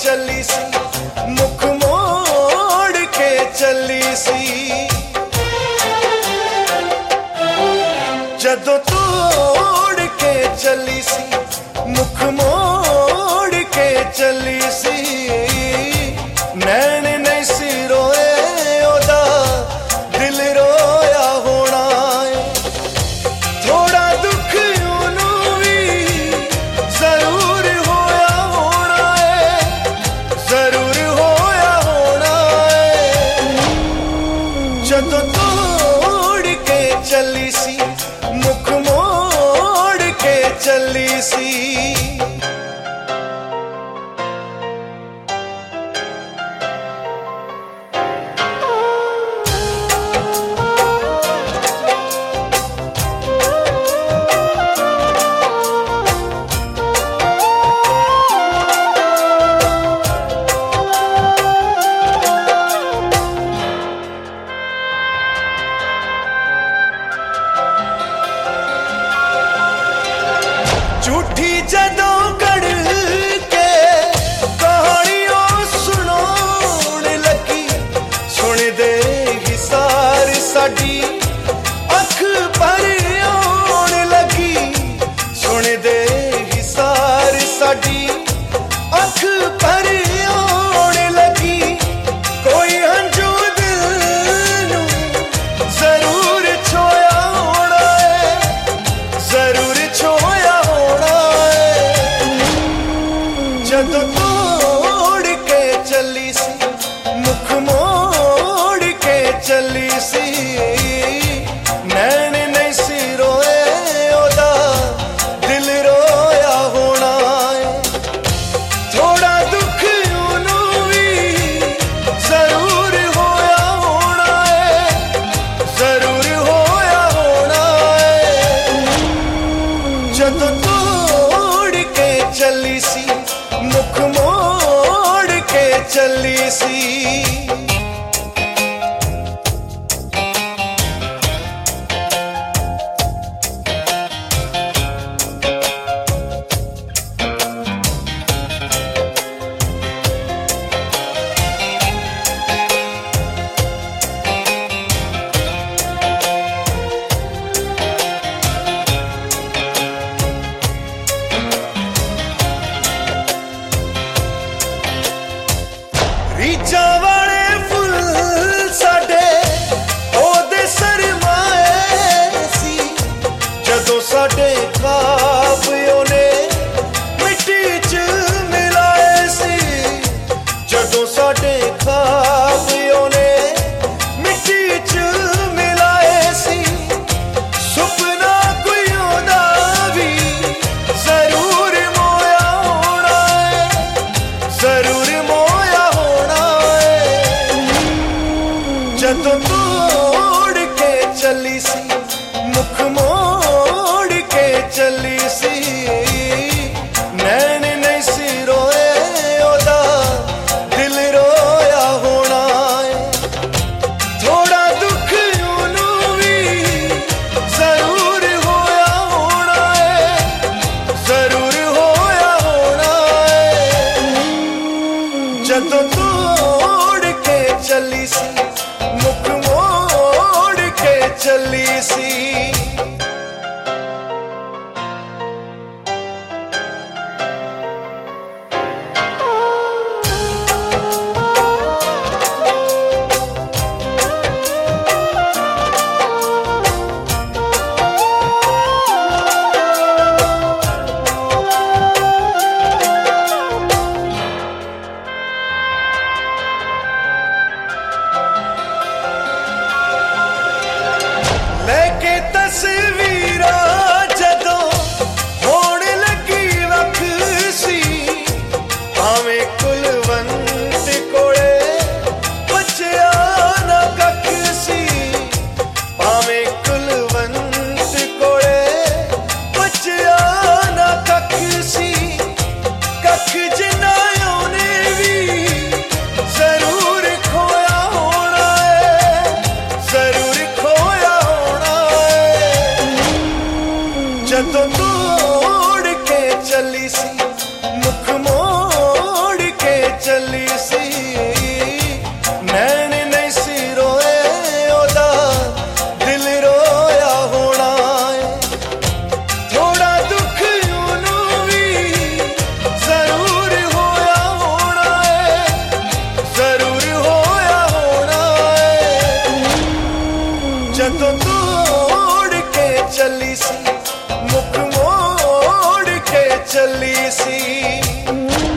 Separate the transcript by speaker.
Speaker 1: चली सी, मुख मोड़ के चली सी। जदों तोड़ के चली सी, मुख मोड़ के चली सी। नैन नहीं सी रोए ओदा, दिल रोया होना है। थोड़ा दुख ओनू भी जरूर होया होना है, जरूर होया होना है। जदों तोड़ के चली सी, मुख मोड़ के चली सी। झूठी जदों कड़ के कहानियों सुनाउण लगी, सुन दे ही सार साडी अख भर आउण लगी। सुन दे ही सार साडी अख भर आउण लगी। कोई हंझू दिल नू जरूर छोया होना है, जरूर छोया। जदों तोड़ के चली सी, मुख मोड़ के चली सी। नैन नहीं सी रोए ओदा, दिल रोया होना है। थोड़ा दुख ओनू भी जरूर होया होना है, जरूर होया होना है। जदों तोड़ के चली सी, मुख मोड़ के चली सी। तो तोड़ के चली सी, मुख मोड़ के चली सी।